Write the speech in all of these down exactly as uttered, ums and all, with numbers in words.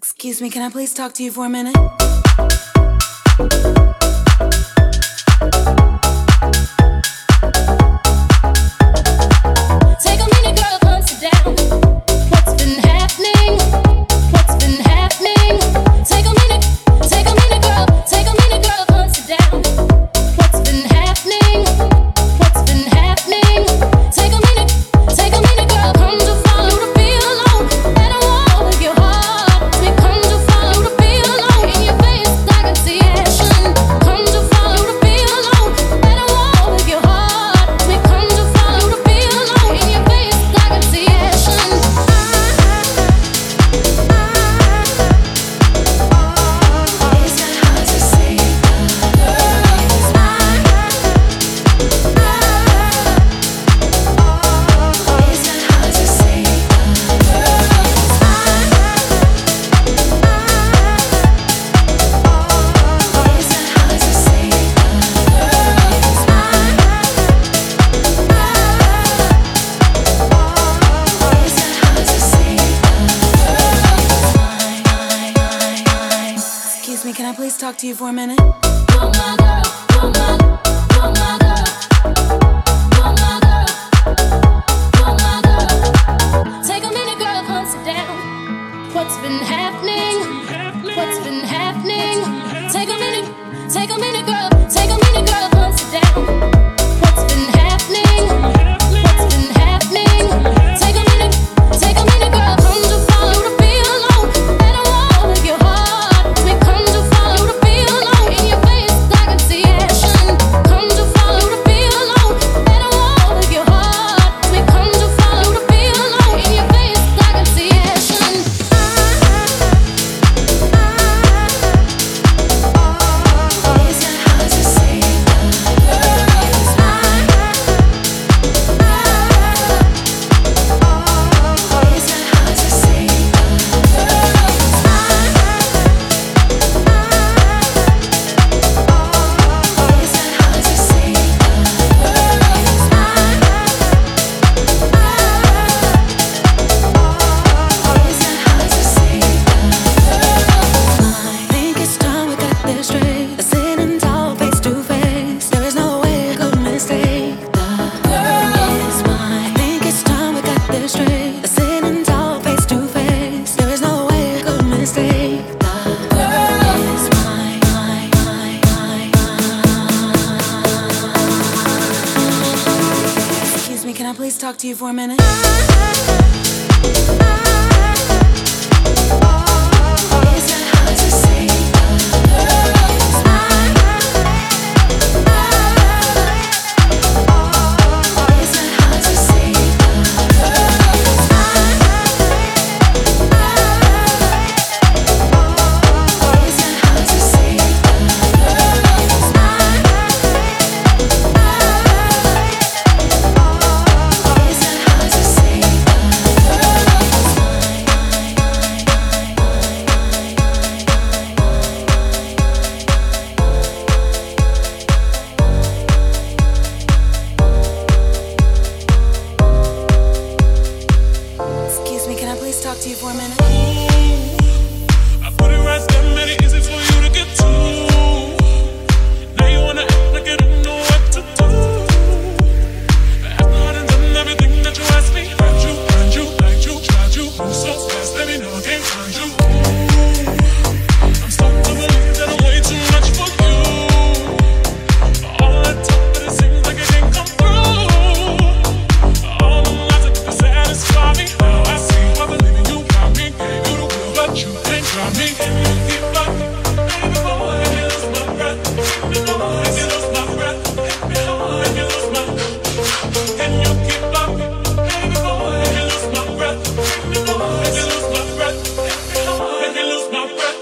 Excuse me, can I please talk to you for a minute? Take a minute, girl, consider down. What's been happening? What's been happening? Take a minute, take a minute, girl. Take a minute, girl, consider down. What's been happening? What's been happening? Take a minute, take a minute, girl. Come to follow the feel alone. And I walk with your heart. We come to follow the feel alone. In your face, I can see action. Come to follow the feel alone. And I walk with your heart. We come to follow the feel alone. In your face, I can see action. It's not hard to say, girl. It's mine. It's not hard to say, girl. It's mine. It's not hard to say, girl. It's mine. It's not hard to say, girl. Excuse me, can I please talk to you for a minute? You're my girl, you're my, you're my girl, you're my girl, you're my girl. Take a minute, girl, come sit down. What's been happening? What's been happening? Take a minute, take a minute, girl, take a minute, girl, come sit down. What's been happening? What's been happening? Take a minute, take a minute, girl, come to follow the feel alone. And I walk with your heart. We come to follow the feel alone. In your face, I can see action. Come to follow the feel alone. And I walk with your heart. We come to follow the feel alone. In your face, I can see action. It's not hard to say, girl. It's mine. It's not hard to say, girl. It's mine. It's not hard to say, girl. It's mine. It's not hard to say, girl. I think it's time we got this straight. Sitting tall, face to face. There is no way I could mistake. The girl is mine. I think it's time we got this straight. Sitting tall, face to face. There is no way I could mistake. The girl is mine. Mine, mine, mine, mine. Excuse me, can I please talk to you for a minute? It's not hard to say, girl. It's mine. It's not hard to say, girl. It's mine. It's not hard to say, girl. It's mine. It's not hard to say, Excuse me, can I please talk to you for a minute? I put it right there, made it easy for you to get to. Now you wanna act like you don't know what to do. After I done done everything that you asked me, found you, found you, liked you, tried you, moved so fast, let me know I can't find you. Ooh, I'm starting to believe that I'm way too much for you. All that talk, but it seems like it didn't come through. All the lies that could satisfy me, now I see. I believe in you, got me, gave you the will, but you can't try me. Can you keep up? Baby boy, I can lose my breath. Baby boy, I can lose my breath. Baby boy, I can lose my. Can you keep up? Baby boy, I can lose my breath. Baby boy, I can lose my breath. Baby boy, I can lose my breath.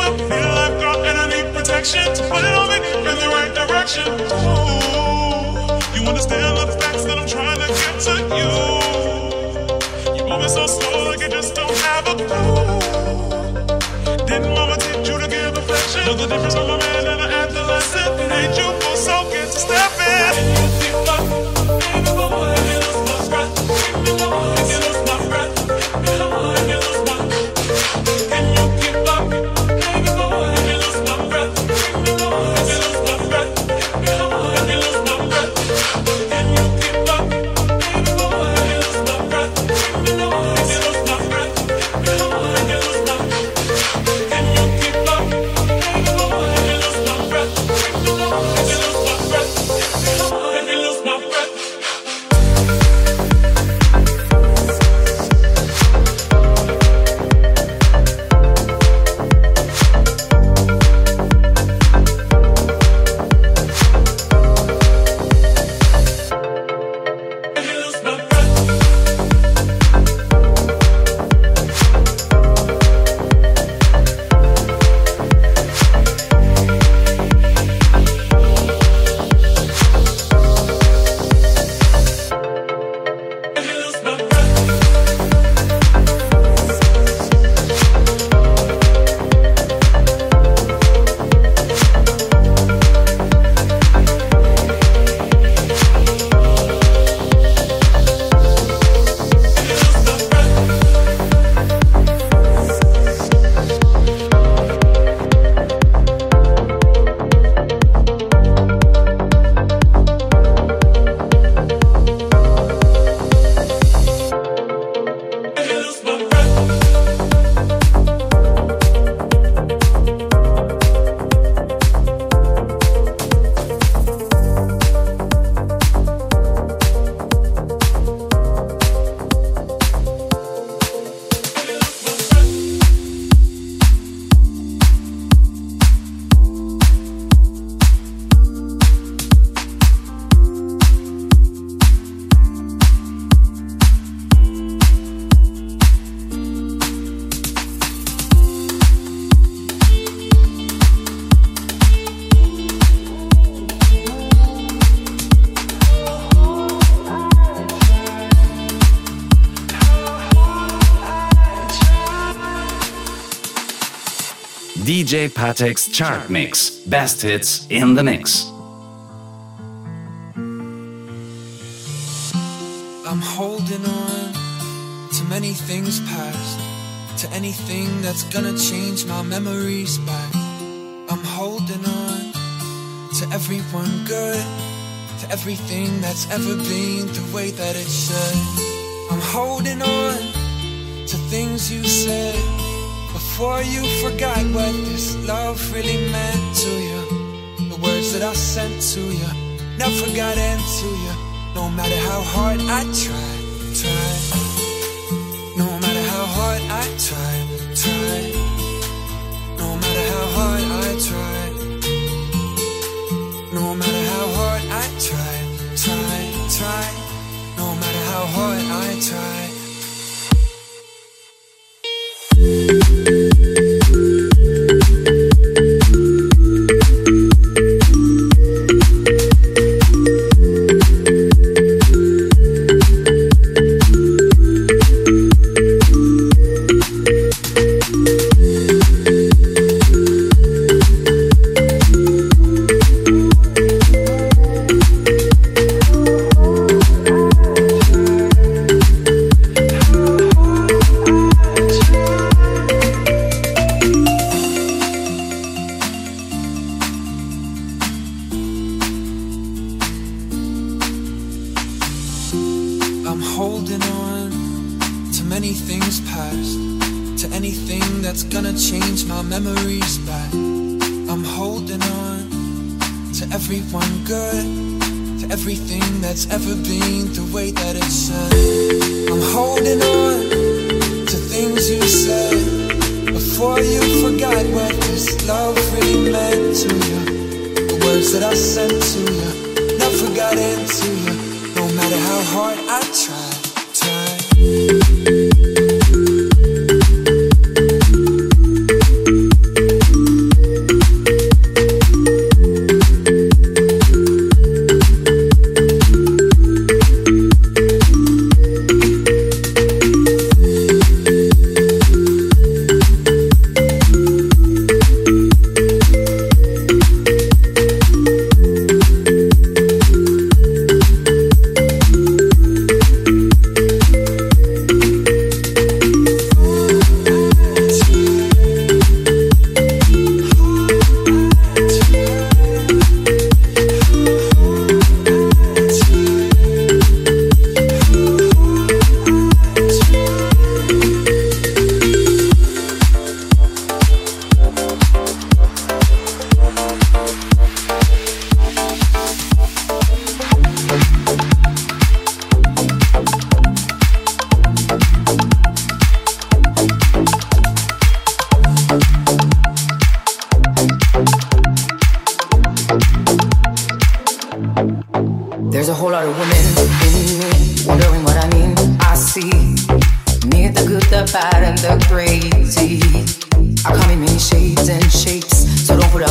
I feel like God and I need protection to put it on me in the right direction. Ooh, you understand the facts that I'm trying to get to you. You're moving so slow like you just don't have a clue. Didn't mama teach you to give affection? Know the difference from a man and an adolescent. It ain't you for so get to step in. Keep up, baby boy, you lose my breath. Keep me low, you lose my breath. Keep me low, you lose my breath. Can you keep up, baby boy, you lose my breath. Keep me low, you lose my breath. Keep me low, you lose my breath. Can you keep up, baby boy, you lose my breath. Keep me low, you lose my breath. Keep me low, you lose my breath. D J Patek's Chart Mix. Best hits in the mix. I'm holding on to many things past, to anything that's gonna change my memories back. I'm holding on to everyone good, to everything that's ever been the way that it should. I'm holding on to things you said before you forgot what this love really meant to you. The words that I sent to you never got into you. No matter how hard I tried, tried. No matter how hard I tried, tried. No matter how hard I tried. No matter how hard I tried, tried, tried. No matter how hard I tried.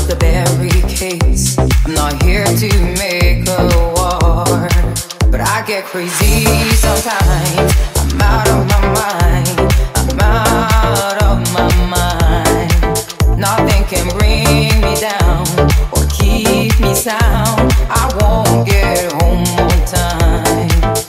up the barricades. I'm not here to make a war, but I get crazy sometimes. I'm out of my mind. I'm out of my mind. Nothing can bring me down or keep me sound. I won't get home on time.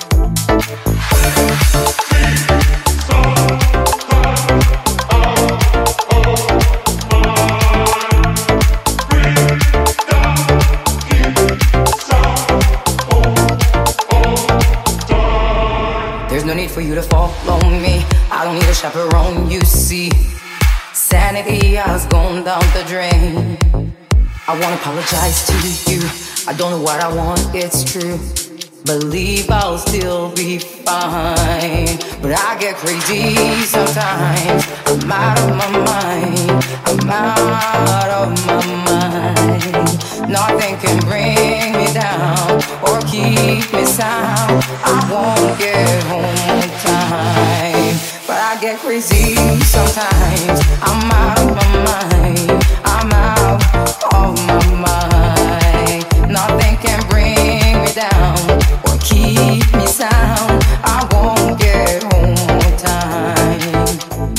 There's no need for you to follow me. I don't need a chaperone, you see. Sanity has gone down the drain. I wanna apologize to you. I don't know what I want, it's true. Believe I'll still be fine, but I get crazy sometimes. I'm out of my mind. I'm out of my mind. Nothing can bring me down or keep me sound. I won't get home on time, but I get crazy sometimes. I'm out of my mind. I'm out of my mind. Nothing can bring me down or keep me sound. I won't get home on time.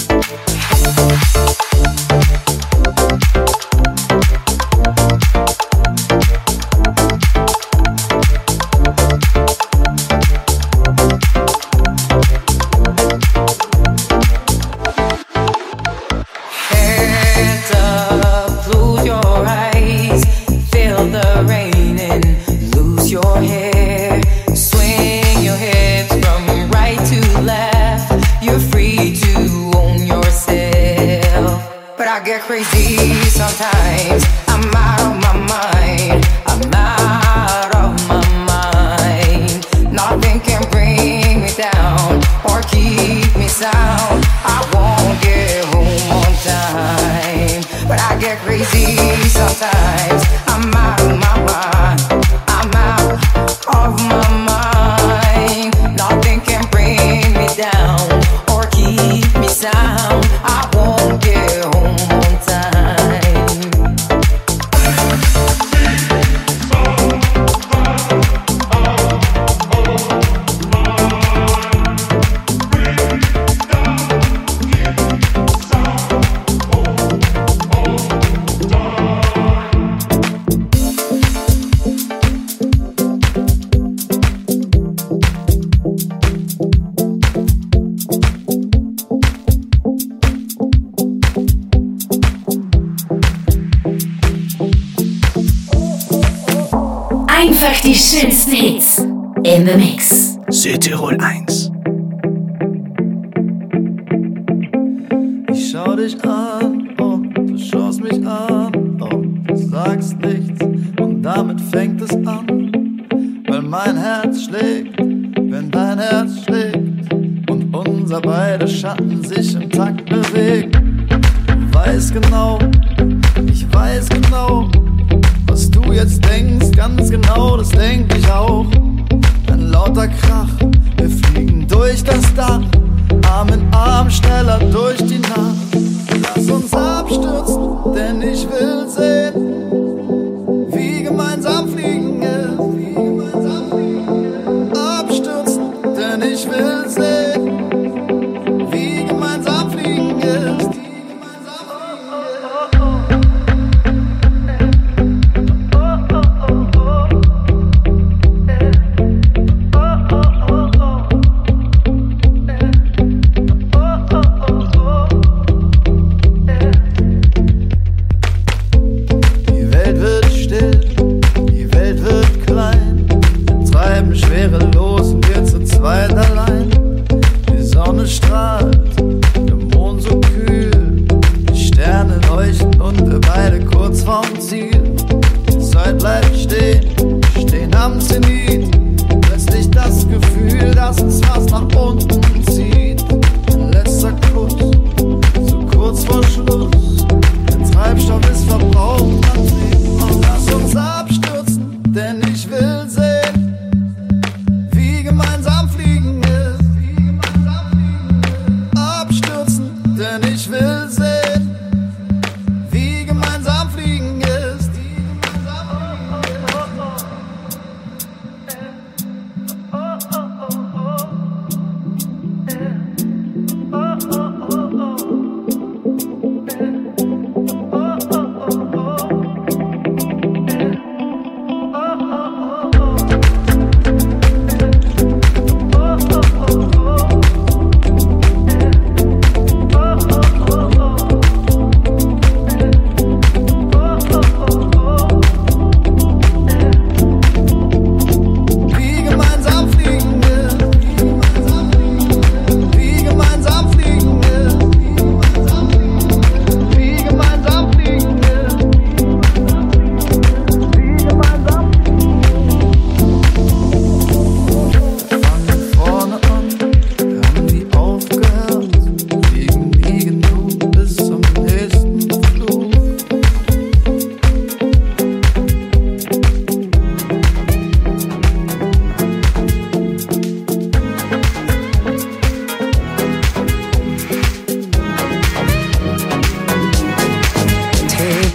Heads up, close your eyes, feel the rain and lose your hair. Swing your hips from right to left. You're free to own yourself, but I get crazy sometimes. I'm out of my mind. I'm out of my mind. Nothing can bring me down or keep me sound. I won't get home on time, but I get crazy sometimes. I'm out of my mind. I'm out of my mind. Nothing can bring me down or keep me sound. I won't get home on time. Einfach die schönsten Hits in the Mix. Südtirol eins. Ich schau dich an und du schaust mich an und du sagst nichts und damit fängt es an, weil mein Herz schlägt, wenn dein Herz schlägt und unser beide Schatten sich im Takt bewegen. Du weißt genau, ich weiß genau, was du jetzt denkst, ganz genau, das denk ich auch. Ein lauter Krach, wir fliegen durch das Dach, Arm in Arm, schneller durch die Nacht. Lass uns abstürzen, denn ich will sehen, wie gemeinsam fliegen ist. Abstürzen, denn ich will sehen, wie gemeinsam fliegen ist.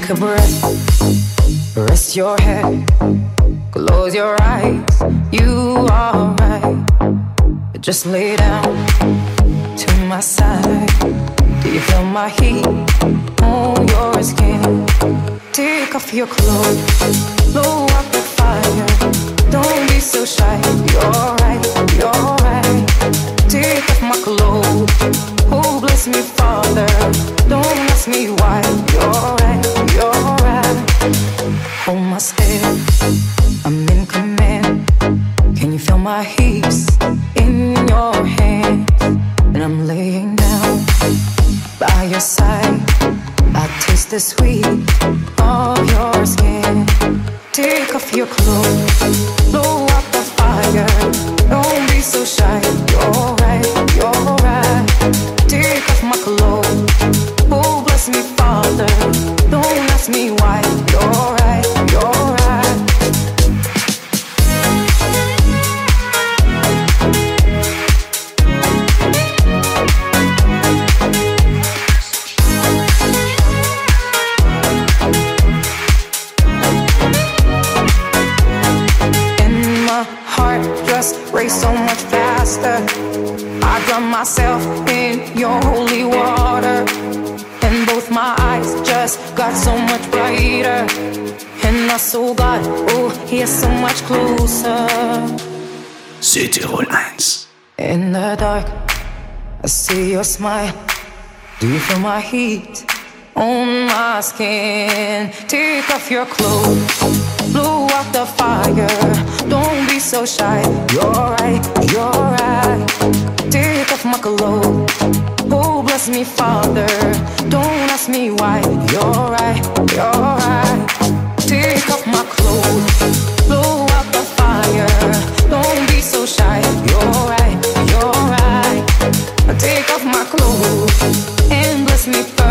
Take a breath, rest your head, close your eyes, you are right. Just lay down to my side. Do you feel my heat on your skin? Take off your clothes, blow up the fire. Don't be so shy, you're right, you're right. Take off my clothes, oh bless me Father. Don't ask me why, you're right, you're right. Hold my step, I'm in command. Can you feel my hips in your hands? And I'm laying down by your side. I taste the sweet of your skin. Take off your clothes, blow up the fire. Don't be so shy, you're right, you're right. Take off my clothes, oh bless me Father. Don't ask me why, you're right, you're right. Race so much faster. I drown myself in your holy water, and both my eyes just got so much brighter. And I saw God, oh, He is so much closer. Südtirol eins. In the dark, I see your smile. Do you feel my heat on my skin? Take off your clothes, blow out the fire. Don't be so shy, you're right, you're right. Take off my clothes, oh bless me Father. Don't ask me why, you're right, you're right. Take off my clothes, blow out the fire. Don't be so shy, you're right, you're right. Take off my clothes and bless me Father.